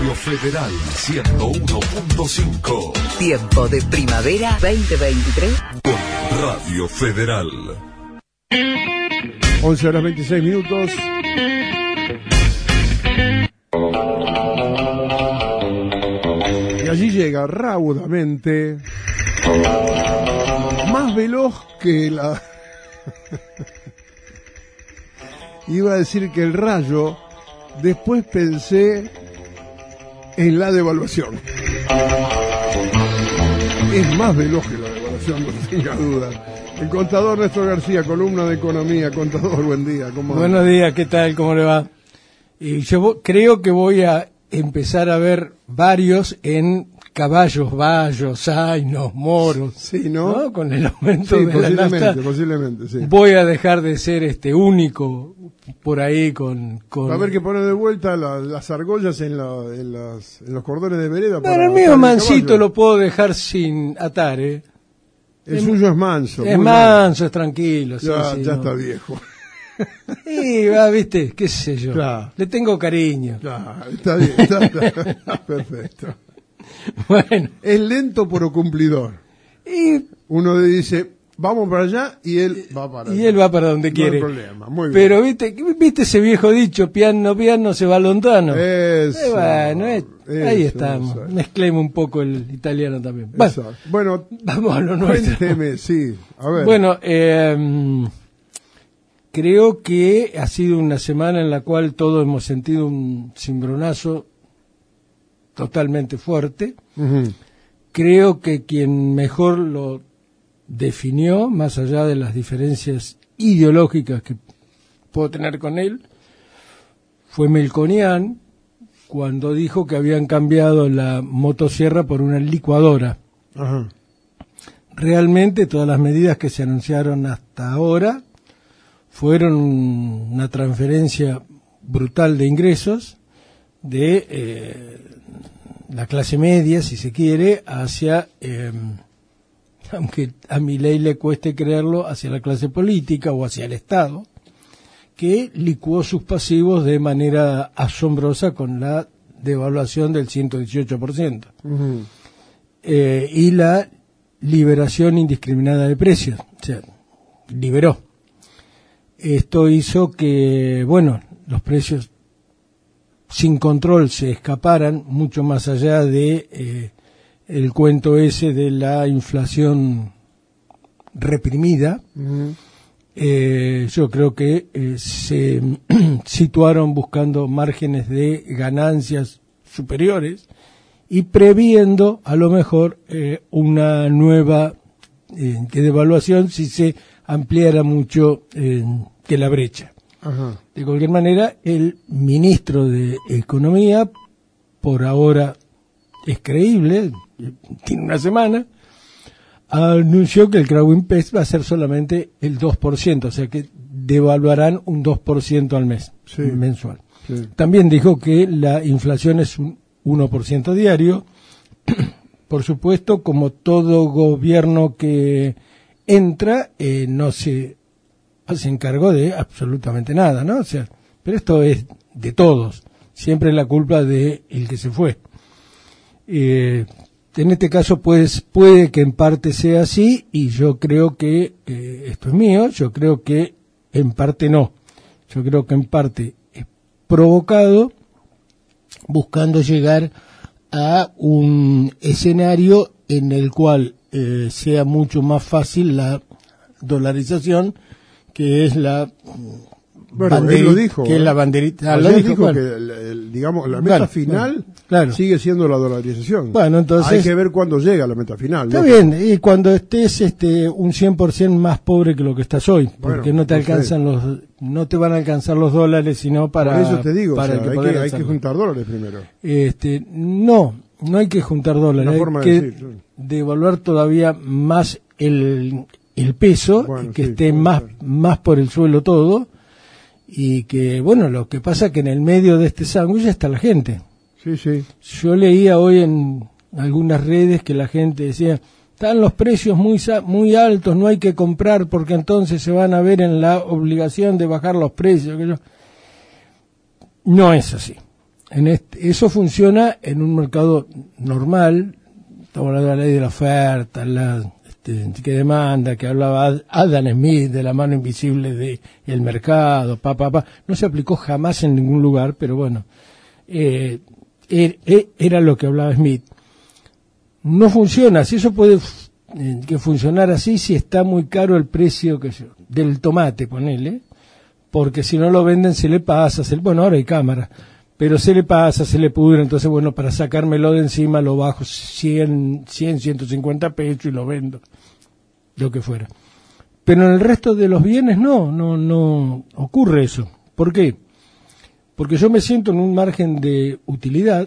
Radio Federal 101.5. Tiempo de primavera 2023 con Radio Federal. 11 horas 26 minutos. Y allí llega raudamente, más veloz que la... Iba a decir que el rayo, después pensé en la devaluación. Es más veloz que la devaluación, no tenga duda. El contador Néstor García, columna de economía. Contador, buen día. ¿Cómo Buenos anda? días, ¿qué tal? ¿Cómo le va? Yo creo que voy a empezar a ver varios en caballos, bayos, zainos, moros. Sí, ¿no? Con el aumento Sí, de la nafta. posiblemente, sí. Voy a dejar de ser único por ahí con... Va a haber que poner de vuelta las argollas en los cordones de vereda. Pero el mío mansito lo puedo dejar sin atar, ¿eh? El suyo es manso. Es muy manso, es tranquilo. Ya, sí, ya no. está viejo. Y va, viste, qué sé yo. Claro. Le tengo cariño. Ya, está bien, está perfecto. Bueno. Es lento pero cumplidor. Y Uno le dice, vamos para allá, y él va para allá. Y él va para donde No quiere. hay problema, muy bien. Pero viste ese viejo dicho, piano, piano, se va lontano. Eso, Bueno, ahí eso, estamos. eso. Mezclemos un poco el italiano también. Bueno, Exacto. Bueno, vamos a lo nuestro. cuénteme, sí. A ver. Bueno, creo que ha sido una semana en la cual todos hemos sentido un cimbronazo totalmente fuerte. Ujú. Creo que quien mejor lo definió, más allá de las diferencias ideológicas que puedo tener con él, fue Melconian, cuando dijo que habían cambiado la motosierra por una licuadora. Ajá. Realmente todas las medidas que se anunciaron hasta ahora fueron una transferencia brutal de ingresos de la clase media, si se quiere, hacia, aunque a Milei le cueste creerlo, hacia la clase política o hacia el Estado, que licuó sus pasivos de manera asombrosa con la devaluación del 118%. Ujú. Y la liberación indiscriminada de precios, o sea, liberó. Esto hizo que, bueno, los precios sin control se escaparan mucho más allá de el cuento ese de la inflación reprimida. Ujú. Yo creo que se situaron buscando márgenes de ganancias superiores y previendo a lo mejor una nueva devaluación si se ampliara mucho que la brecha. Ajá. De cualquier manera, el ministro de Economía, por ahora es creíble, tiene una semana, anunció que el Crowing Pest va a ser solamente el 2%, o sea que devaluarán un 2% al mes, Sí. mensual. Sí. También dijo que la inflación es un 1% diario. Por supuesto, como todo gobierno que entra, no se hace encargo de absolutamente nada, ¿no? O sea, pero esto es de todos. Siempre es la culpa de el que se fue. En este caso puede que en parte sea así, y yo creo que esto es mío, yo creo que en parte no. Yo creo que en parte es provocado buscando llegar a un escenario en el cual sea mucho más fácil la dolarización, que es la Bueno, él lo dijo. que es la banderita. Ayer Lo dijo, dijo bueno. que digamos, la meta Claro, final claro. sigue siendo la dolarización. Bueno, entonces hay que ver cuándo llega la meta final. está ¿no? bien, y cuando estés un 100% más pobre que lo que estás hoy, porque Bueno, no te alcanzan no te van a alcanzar los dólares, sino para Por eso te digo, para o sea, el hay poder que hacerlo. juntar dólares primero. No hay que juntar dólares, Una hay forma de que decir, sí. devaluar todavía más el peso, Bueno, que sí, esté puede más ser. más por el suelo todo, y que, bueno, lo que pasa es que en el medio de este sándwich está la gente. Sí, sí. Yo leía hoy en algunas redes que la gente decía, están los precios muy altos, no hay que comprar porque entonces se van a ver en la obligación de bajar los precios. No es así. Eso funciona en un mercado normal. Estamos hablando de la ley de la oferta, que demanda, que hablaba Adam Smith de la mano invisible del mercado, no se aplicó jamás en ningún lugar, pero bueno, era lo que hablaba Smith. No funciona, si eso puede que funcionar así, si está muy caro el precio del tomate, ponele, porque si no lo venden se le pasa, bueno, ahora hay cámaras, pero se le pasa, se le pudre, entonces bueno, para sacármelo de encima lo bajo 150 pesos y lo vendo, lo que fuera. Pero en el resto de los bienes no ocurre eso. ¿Por qué? Porque yo me siento en un margen de utilidad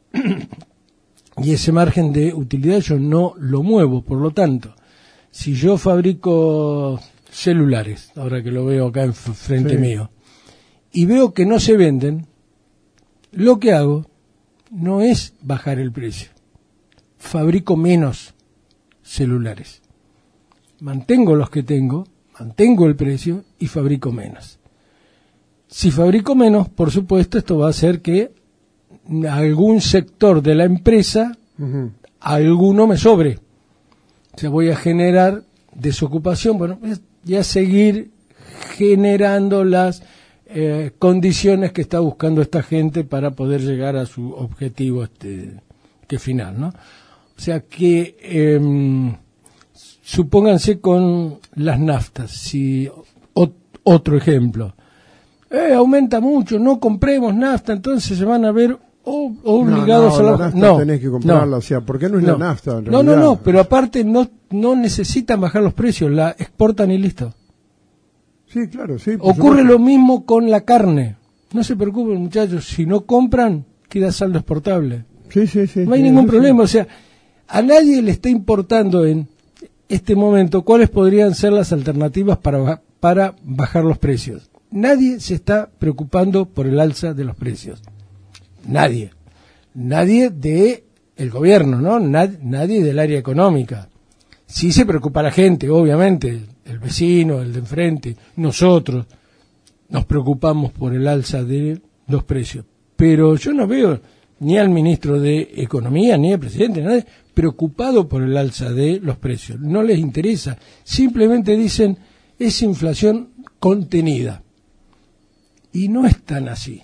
y ese margen de utilidad yo no lo muevo. Por lo tanto, si yo fabrico celulares, ahora que lo veo acá frente mío, y veo que no se venden, lo que hago no es bajar el precio. Fabrico menos celulares. Mantengo los que tengo, mantengo el precio y fabrico menos. Si fabrico menos, por supuesto, esto va a hacer que algún sector de la empresa, alguno me sobre. O sea, voy a generar desocupación, bueno, y a seguir generando las condiciones que está buscando esta gente para poder llegar a su objetivo que final, ¿no? O sea que supónganse con las naftas, si otro ejemplo, aumenta mucho, no compremos nafta, entonces se van a ver obligados a la nafta tenés que comprarla, o sea, ¿por qué no es la nafta en realidad? No, pero aparte no necesitan bajar los precios, la exportan y listo. Sí, claro, sí. Ocurre lo mismo con la carne. No se preocupen, muchachos, si no compran, queda saldo exportable. Sí. No hay ningún problema, o sea, a nadie le está importando en este momento cuáles podrían ser las alternativas para bajar los precios. Nadie se está preocupando por el alza de los precios. Nadie de el gobierno, ¿no? Nadie del área económica. Sí se preocupa la gente, obviamente, el vecino, el de enfrente, nosotros nos preocupamos por el alza de los precios. Pero yo no veo ni al ministro de Economía, ni al presidente, nadie preocupado por el alza de los precios. No les interesa. Simplemente dicen, es inflación contenida. Y no es tan así.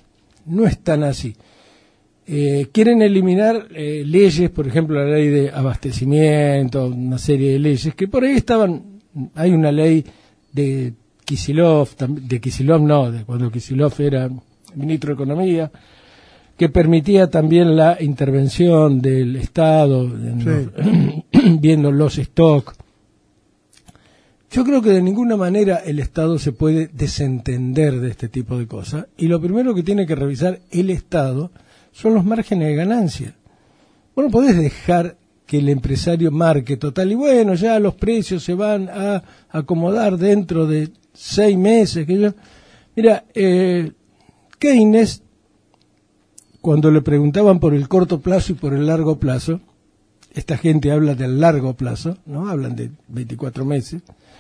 Quieren eliminar leyes, por ejemplo la ley de abastecimiento, una serie de leyes que por ahí estaban. Hay una ley de Kicillof, de cuando Kicillof era ministro de Economía, que permitía también la intervención del Estado viendo los stocks. Yo creo que de ninguna manera el Estado se puede desentender de este tipo de cosas, y lo primero que tiene que revisar el Estado son los márgenes de ganancia. Bueno, podés dejar que el empresario marque total, y bueno, ya los precios se van a acomodar dentro de 6 meses. Mira, Keynes, cuando le preguntaban por el corto plazo y por el largo plazo, esta gente habla del largo plazo, ¿no? Hablan de 24 meses.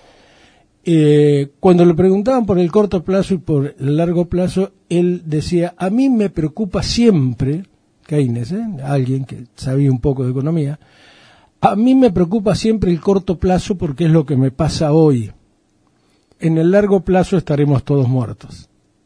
Cuando le preguntaban por el corto plazo y por el largo plazo, él decía, a mí me preocupa siempre, Keynes, alguien que sabía un poco de economía, a mí me preocupa siempre el corto plazo porque es lo que me pasa hoy. En el largo plazo estaremos todos muertos.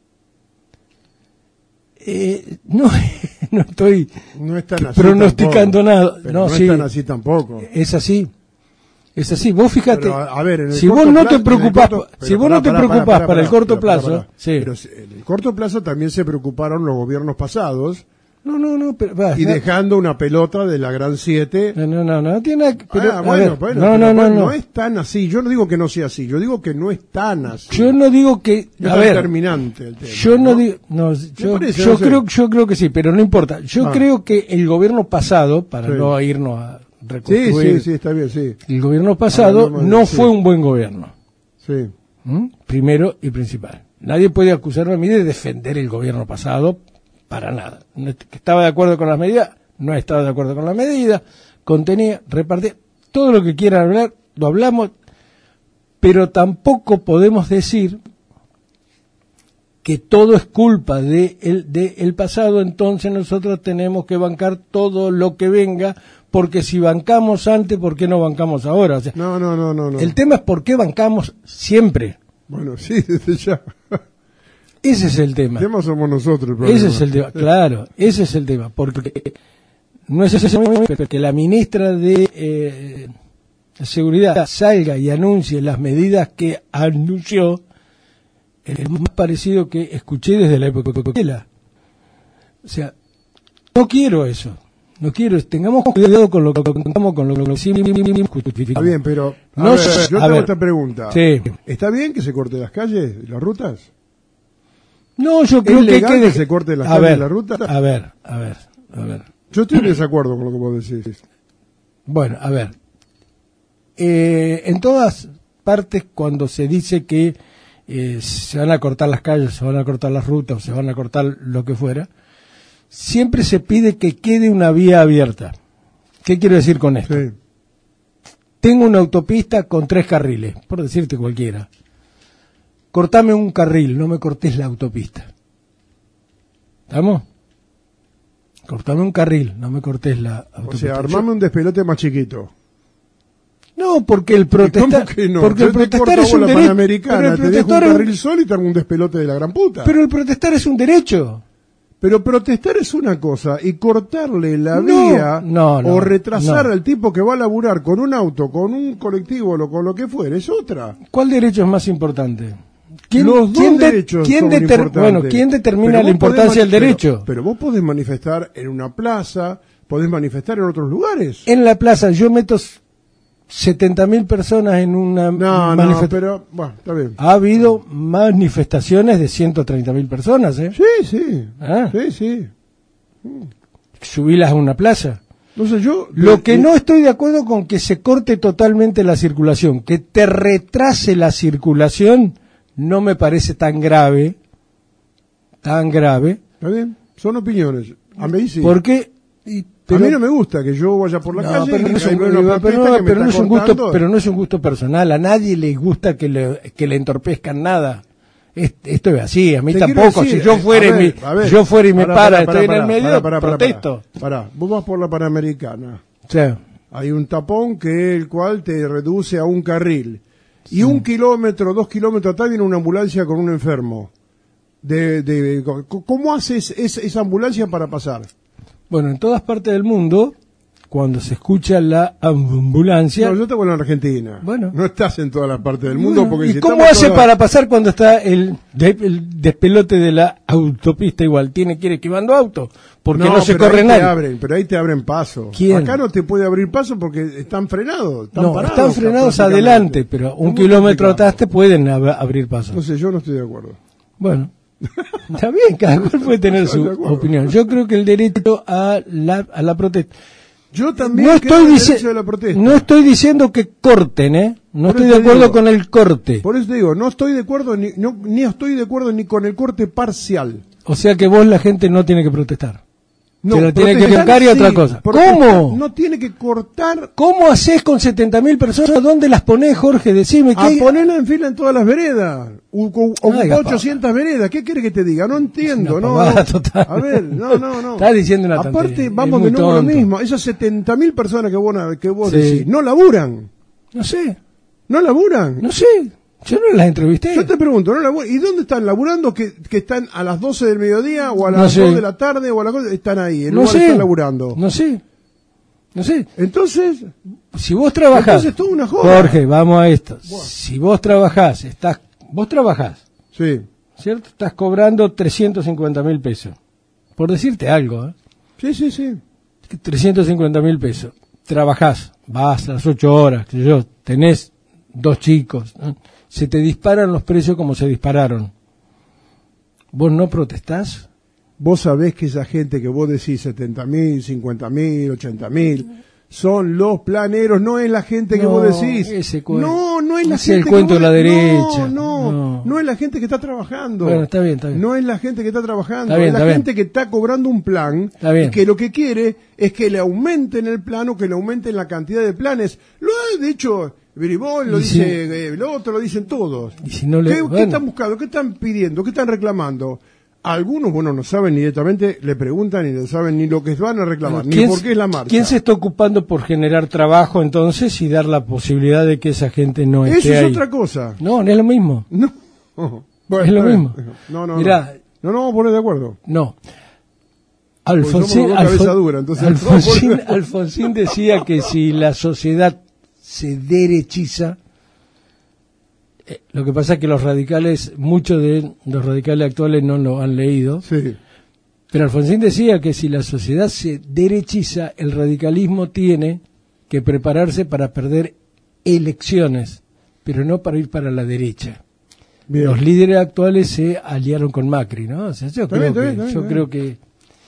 No estoy pronosticando nada. No es tan así tampoco. Es así. Vos fíjate, pero, a ver, si vos no te preocupás para el corto plazo, pero en el corto plazo también se preocuparon los gobiernos pasados. Pero y dejando una pelota de la Gran 7. No tiene pero, no es tan así. Yo no digo que no sea así, yo digo que no es tan así. Yo no digo que es determinante el tema. Yo creo que sí, pero no importa. Yo creo que el gobierno pasado, para no irnos a reconstruir. Sí, está bien, sí. El gobierno pasado no fue un buen gobierno. Sí. Primero y principal. Nadie puede acusarme a mí de defender el gobierno pasado. Para nada. Que estaba de acuerdo con las medidas, no estaba de acuerdo con las medidas, contenía, repartía, todo lo que quieran hablar, lo hablamos, pero tampoco podemos decir que todo es culpa de el pasado, entonces nosotros tenemos que bancar todo lo que venga, porque si bancamos antes, ¿por qué no bancamos ahora? O sea, No. el tema es por qué bancamos siempre. Bueno, sí, desde ya. Ese es el tema. El tema somos nosotros. El problema. Ese es el tema, claro, ese es el tema, porque no es ese que la ministra de Seguridad salga y anuncie las medidas que anunció, el más parecido que escuché desde la época de Coquela. O sea, no quiero eso. No quiero, tengamos cuidado con lo que contamos, con lo que justificamos. Está bien, pero No ver, sé, yo a tengo ver. esta pregunta. Sí. ¿Está bien que se corten las calles y las rutas? No, yo creo ¿Es que legal que se corten las calles y la ruta? A ver. Yo estoy en desacuerdo con lo que vos decís. Bueno, a ver. En todas partes, cuando se dice que se van a cortar las calles, se van a cortar las rutas, o se van a cortar lo que fuera, siempre se pide que quede una vía abierta. ¿Qué quiero decir con esto? Sí. Tengo una autopista con 3 carriles, por decirte cualquiera. Cortame un carril, no me cortes la autopista. ¿Estamos? Cortame un carril, no me cortes la autopista. O sea, armame un despelote más chiquito. No, porque el protestar, ¿Cómo que no? porque Yo el te protestar corto es un la derecho. Panamericana, te dejo un carril solo y te armo un despelote de la gran puta. Pero el protestar es un derecho. Pero protestar es una cosa y cortarle la No, vía no, o retrasar no. al tipo que va a laburar con un auto, con un colectivo o con lo que fuere es otra. ¿Cuál derecho es más importante? Los dos derechos son importantes. Bueno, ¿quién determina Pero la vos importancia del podés derecho? Pero vos podés manifestar en una plaza, podés manifestar en otros lugares. En la plaza yo meto 70.000 personas en una No, manifestación. pero bueno, está bien. Ha habido manifestaciones de 130.000 personas, ¿eh? Sí. Ah. Sí. Subilas a una plaza. Entonces yo... Lo que no estoy de acuerdo con que se corte totalmente la circulación, que te retrase la circulación, no me parece tan grave. Está bien, son opiniones. A mí sí. Porque... a mí no me gusta que yo vaya por la calle pero y no es hay un, una protesta que me pero no está es un gusto, cortando. pero no es un gusto personal. A nadie le gusta que le entorpezcan nada. Esto es así, a mí Te quiero tampoco. decir, Si yo fuera y me estoy en el medio, protesto. Pará, vos vas por la Panamericana. O sea, Hay un tapón el cual te reduce a un carril. Y 1 kilómetro, 2 kilómetros atrás viene una ambulancia con un enfermo. ¿Cómo haces esa ambulancia para pasar? bueno, en todas partes del mundo, cuando se escucha la ambulancia... No, yo te voy a la Argentina. Bueno. No estás en todas las partes del mundo. Bueno, Porque ¿y si cómo estamos hace todas- para pasar cuando está el despelote de la autopista igual? Tiene que ir esquivando autos, porque no se pero corre ahí nadie. Pero ahí te abren paso. ¿Quién? Acá no te puede abrir paso porque están frenados. No, parados, están frenados prácticamente. adelante, pero un ¿Cómo kilómetro te atrás explicamos? te pueden abrir paso. No sé, yo no estoy de acuerdo. Bueno, está bien, cada cual puede tener Estoy su de acuerdo. opinión. Yo creo que el derecho a la protesta... Yo también No creo estoy, en el derecho de la protesta. no estoy diciendo que corten, ¿eh? No Por estoy eso de te acuerdo digo. con el corte. Por eso te digo, no estoy de acuerdo ni estoy de acuerdo ni con el corte parcial. O sea que vos la gente no tiene que protestar. No, Se la tiene que protestar bancar y sí, otra cosa. protestar ¿Cómo? No tiene que cortar ¿Cómo haces con 70.000 personas? ¿Dónde las ponés, Jorge? Decime. a ¿qué? ponerla en fila en todas las veredas. Ocupó Ay, 800 veredas. ¿Qué quiere que te diga? No entiendo. Una No, pavada no. total. A ver, no. Estás diciendo una Aparte, tontería. vamos Es de muy nuevo a lo tonto. mismo. Esas 70.000 personas que vos Sí. decís, no laburan. No sé. No laburan. No sé. Yo no las entrevisté. Yo te pregunto, ¿no laburan? ¿Y dónde están laburando? ¿Que están a las 12 del mediodía o a No las sé. 2 de la tarde o a las cosas? Están ahí, en No lugar sé. están laburando. No sé. Entonces, Si vos trabajás... Entonces, toda una joda. Jorge, vamos a esto. Si vos trabajás, vos trabajás, sí, ¿cierto? Estás cobrando 350.000 pesos. Por decirte algo, ¿eh? sí. 350.000 pesos. Trabajás, vas a las 8 horas, qué sé yo, tenés 2 chicos, ¿no? Se te disparan los precios como se dispararon. ¿Vos no protestás? Vos sabés que esa gente que vos decís 70.000, 50.000, 80.000, son los planeros, no es la gente que No, vos decís. ese cuento. No es la Ese gente es el cuento que de vos la decís. derecha. No. no. No es la gente que está trabajando. Bueno, está bien, está bien. No es la gente que está trabajando. Está bien, es la está gente que está cobrando un plan y que lo que quiere es que le aumenten el plan o que le aumenten la cantidad de planes. Lo ha dicho Beribón, lo dice el otro, lo dicen todos. Y si no ¿Qué están buscando? ¿Qué están pidiendo? ¿Qué están reclamando? Algunos, no saben ni directamente, le preguntan y no saben ni lo que van a reclamar, ni por qué es la marcha. ¿Quién se está ocupando por generar trabajo entonces y dar la posibilidad de que esa gente no esté ahí? Eso es otra cosa. No es lo mismo. No. Bueno, es lo mismo. No. Mirá, no vamos a poner de acuerdo. No. Alfonsín decía que si la sociedad se derechiza, lo que pasa es que los radicales, muchos de los radicales actuales no lo han leído, sí. Pero Alfonsín decía que si la sociedad se derechiza, el radicalismo tiene que prepararse para perder elecciones, pero no para ir para la derecha. Bien. Los líderes actuales se aliaron con Macri, ¿no? O sea, yo creo que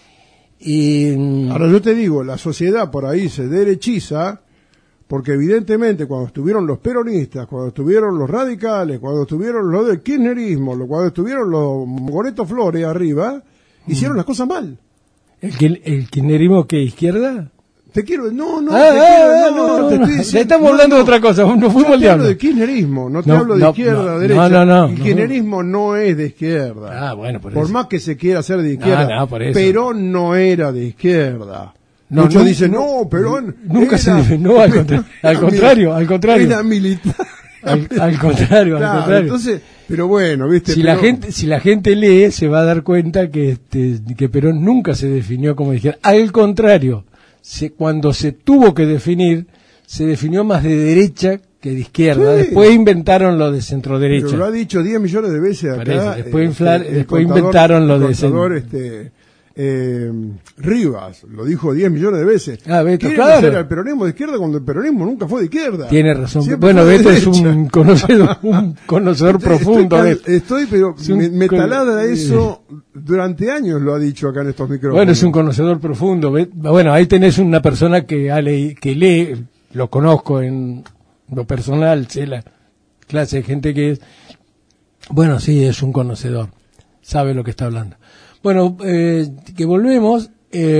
Ahora yo te digo, la sociedad por ahí se derechiza porque evidentemente cuando estuvieron los peronistas, cuando estuvieron los radicales, cuando estuvieron los del kirchnerismo, cuando estuvieron los Moreto Flores arriba, hicieron las cosas mal. ¿El kirchnerismo qué, izquierda? Te quiero, te estoy diciendo, estamos hablando de otra cosa, no fuimos al diablo. Te hablo de kirchnerismo, no te hablo de izquierda, derecha. No. El kirchnerismo no es de izquierda. Bueno, por más que se quiera hacer de izquierda. Por eso. Perón no era de izquierda. Muchos dicen, Perón nunca se definió, al contrario. Era militar. Al contrario. Entonces, pero bueno, viste. Si la gente lee, se va a dar cuenta que Perón nunca se definió como de izquierda. Al contrario, cuando se tuvo que definir, se definió más de derecha que de izquierda. Sí. Después inventaron lo de centro-derecha. Pero lo ha dicho 10 millones de veces acá. Después inventaron lo de centro. Rivas lo dijo 10 millones de veces. Quieren hacer al peronismo de izquierda cuando el peronismo nunca fue de izquierda. Tiene razón. Beto es un conocedor profundo. Pero me talada eso durante años, lo ha dicho acá en estos micrófonos. Bueno, es un conocedor profundo. Bueno, ahí tenés una persona que lee, lo conozco en lo personal, sé la clase de gente que es. Bueno, sí, es un conocedor, sabe lo que está hablando. Bueno, que volvemos,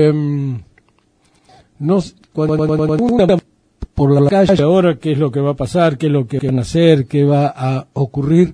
cuando por la calle ahora qué es lo que va a pasar, qué es lo que van a hacer, qué va a ocurrir.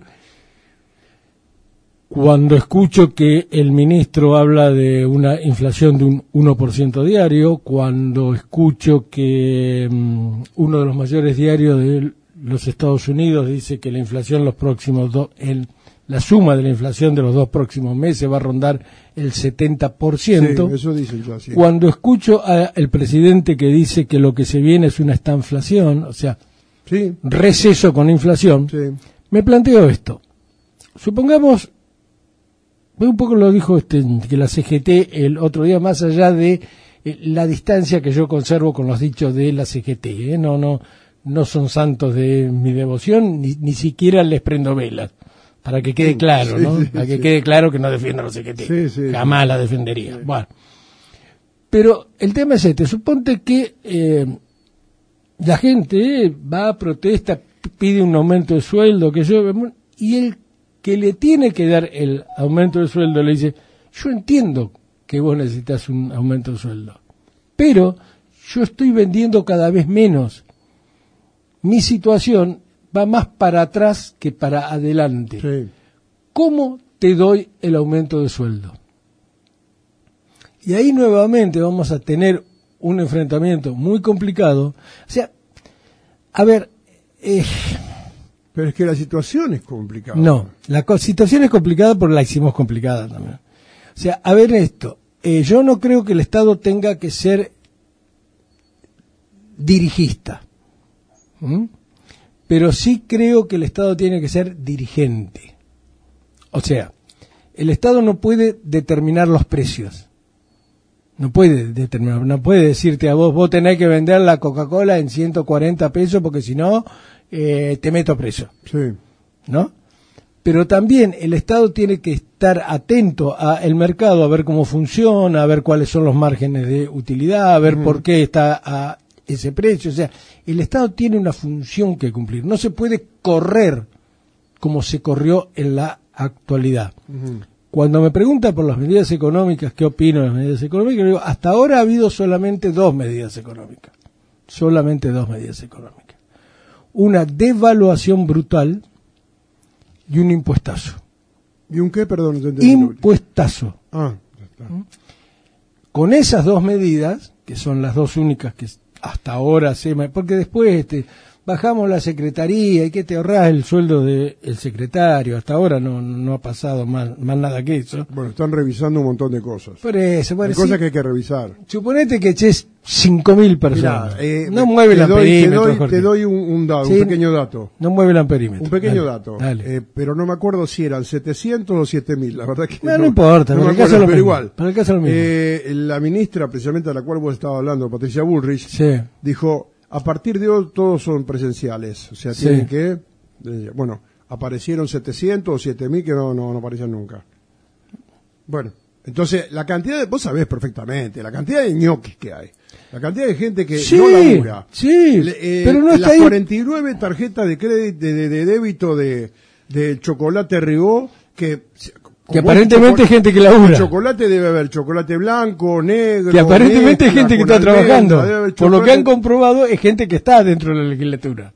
Cuando escucho que el ministro habla de una inflación de un 1% diario, cuando escucho que uno de los mayores diarios de los Estados Unidos dice que la inflación la suma de la inflación de los 2 próximos meses va a rondar el 70%. Sí, eso dicen yo así. Cuando escucho al presidente que dice que lo que se viene es una estanflación, o sea, receso con inflación, me planteo esto. Supongamos, un poco lo dijo que la CGT el otro día, más allá de la distancia que yo conservo con los dichos de la CGT, no son santos de mi devoción, ni siquiera les prendo velas. Para que quede claro, ¿no? Para que quede claro que no defiendo a los CGT. Jamás la defendería. Bueno. Pero el tema es suponte que la gente va a protesta, pide un aumento de sueldo, y el que le tiene que dar el aumento de sueldo le dice, yo entiendo que vos necesitas un aumento de sueldo, pero yo estoy vendiendo cada vez menos. Mi situación va más para atrás que para adelante. Sí. ¿Cómo te doy el aumento de sueldo? Y ahí nuevamente vamos a tener un enfrentamiento muy complicado. O sea, a ver... Pero es que la situación es complicada. No, la situación es complicada porque la hicimos complicada también. O sea, a ver esto. Yo no creo que el Estado tenga que ser dirigista. Pero sí creo que el Estado tiene que ser dirigente. O sea, el Estado no puede determinar los precios. No puede decirte a vos tenés que vender la Coca-Cola en 140 pesos porque si no, te meto preso. Sí. ¿No? Pero también el Estado tiene que estar atento al mercado, a ver cómo funciona, a ver cuáles son los márgenes de utilidad, a ver por qué está a ese precio. O sea, el Estado tiene una función que cumplir. No se puede correr como se corrió en la actualidad. Cuando me pregunta por las medidas económicas, ¿qué opino de las medidas económicas? Le digo, hasta ahora ha habido solamente dos medidas económicas. Solamente dos medidas económicas. Una devaluación brutal y un impuestazo. ¿Y un qué? Perdón. No entendí. Impuestazo. Ah, ya está. Con esas dos medidas, que son las dos únicas que hasta ahora porque después bajamos la secretaría y que te ahorrás el sueldo del secretario, hasta ahora no ha pasado más nada que eso. Bueno, están revisando un montón de cosas. Por eso, Hay cosas que hay que revisar. Suponete que eches 5.000 personas. Mirá, no mueve el amperímetro. Te doy un dato, Sí, un pequeño dato. No mueve el amperímetro. Un pequeño Dale, dato. dale. Pero no me acuerdo si eran 700 o 7.000. La verdad que No importa, no para me el caso acuerdo, es lo pero mismo. igual. Para el caso es lo mismo. La ministra, precisamente a la cual vos estabas hablando, Patricia Bullrich, Sí. dijo, a partir de hoy todos son presenciales. O sea, Sí. tienen que... Bueno, aparecieron 700 o 7.000 que no aparecían nunca. Bueno, entonces la cantidad de... Vos sabés perfectamente, la cantidad de ñoquis que hay. La cantidad de gente que Sí, no labura. sí, pero no está las ahí. 49 tarjetas de crédito, de débito de chocolate Ribó, que aparentemente hay gente que labura. Chocolate debe haber chocolate blanco, negro. Que aparentemente hay mezcla, gente que con está almendra, trabajando. debe haber Por lo que han chocolate- comprobado, es gente que está dentro de la legislatura.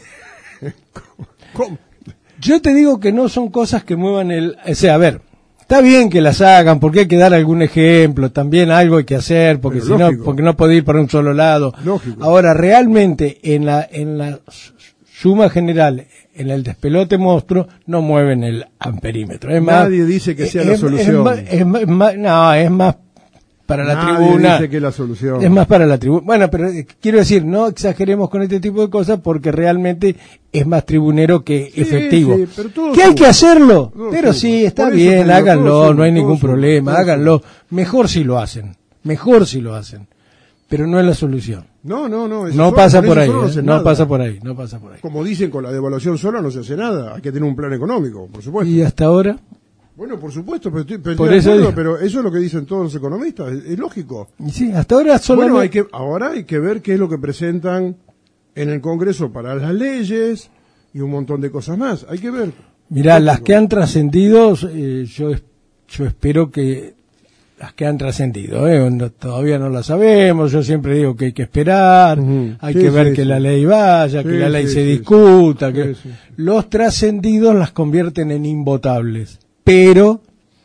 ¿Cómo? Yo te digo que no son cosas que muevan el... O sea, a ver, está bien que las hagan, porque hay que dar algún ejemplo, también algo hay que hacer, porque Pero si no, lógico. porque no puede ir por un solo lado. Lógico. Ahora, realmente, en la suma general, en el despelote monstruo, no mueven el amperímetro. Es más, Nadie dice que sea la solución. No, es más para la Nadie tribuna. dice que es la solución. Es más para la tribuna. Bueno, pero quiero decir, no exageremos con este tipo de cosas porque realmente es más tribunero que efectivo. sí, pero todo ¿Que hay suma. que hacerlo? Todo Pero suma. sí, está Por eso te bien, digo, háganlo, todo suma, no hay todo ningún suma, problema, todo háganlo. Mejor si lo hacen. Mejor si lo hacen. Pero no es la solución. No. eso No solo- pasa con por eso ahí, solo no hace no nada. pasa por ahí, no pasa por ahí. Como dicen, con la devaluación sola no se hace nada. Hay que tener un plan económico, por supuesto. Y hasta ahora, Bueno, por supuesto, pero estoy Por de eso acuerdo, digo. pero eso es lo que dicen todos los economistas. Es lógico. y sí, hasta ahora solamente... Bueno, ahora hay que ver qué es lo que presentan en el Congreso para las leyes y un montón de cosas más. Hay que ver. Mirá, Lógico. las que han trascendido, yo espero que las que han trascendido, todavía no las sabemos, yo siempre digo que hay que esperar, Ujú. hay Sí, que ver sí, que sí. la ley vaya, que Sí, la ley sí, se sí, discuta, sí. que Sí, sí. los trascendidos las convierten en invotables, pero,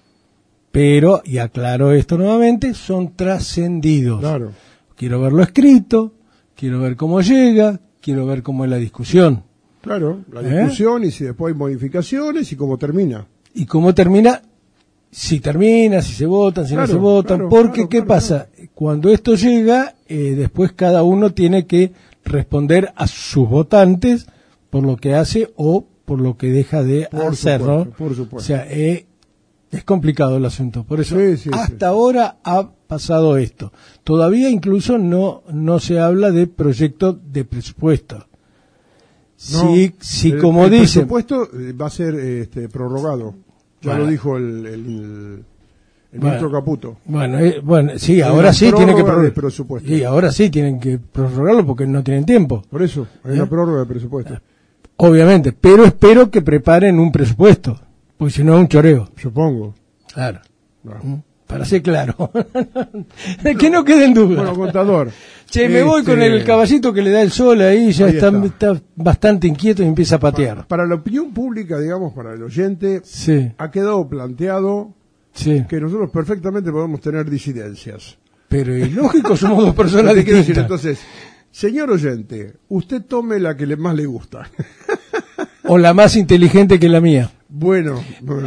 y aclaro esto nuevamente, son trascendidos. Claro. Quiero verlo escrito, quiero ver cómo llega, quiero ver cómo es la discusión. Claro, la discusión y si después hay modificaciones y cómo termina. Y cómo termina, si se votan, si Claro, no se votan, claro, porque claro, ¿qué claro, pasa? Cuando esto llega, después cada uno tiene que responder a sus votantes por lo que hace o por lo que deja de Por hacer, supuesto, ¿no? por supuesto. O sea, es complicado el asunto, por eso Sí, sí, hasta sí. ahora ha pasado esto. Todavía incluso no se habla de proyecto de presupuesto. No, Sí, el- como el dicen. presupuesto va a ser prorrogado. Ya Bueno. lo dijo el ministro Caputo. Bueno, sí, Hay ahora una sí tienen que prórroga de prorrogar. presupuesto. Sí, ahora sí tienen que prorrogarlo porque no tienen tiempo, Por eso, hay una prórroga de presupuesto. obviamente. Pero espero que preparen un presupuesto, porque si no es un choreo. Supongo. Claro. Claro. Para ser claro. Que no quede en duda. Bueno, contador. Che, me voy con el caballito que le da el sol ahí, ya Ahí está. está bastante inquieto y empieza a patear. Para la opinión pública, digamos, para el oyente, Sí, ha quedado planteado sí. que nosotros perfectamente podemos tener disidencias. Pero es lógico, somos dos personas Te quiero decir, distintas. entonces, señor oyente, usted tome la que más le gusta. O la más inteligente que la mía. Bueno,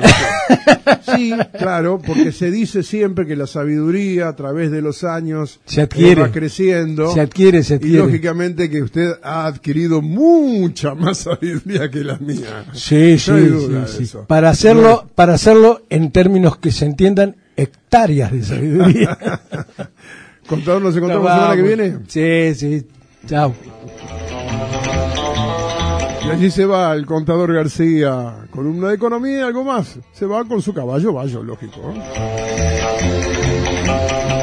sí, claro, porque se dice siempre que la sabiduría a través de los años Se adquiere. va creciendo. Se adquiere. Y lógicamente que usted ha adquirido mucha más sabiduría que la mía. Sí, No hay sí, duda de sí. eso. Para hacerlo en términos que se entiendan, hectáreas de sabiduría. Contador, ¿nos encontramos la semana que viene? Sí. Chao. Y allí se va el contador García, columna de economía y algo más. Se va con su caballo, lógico.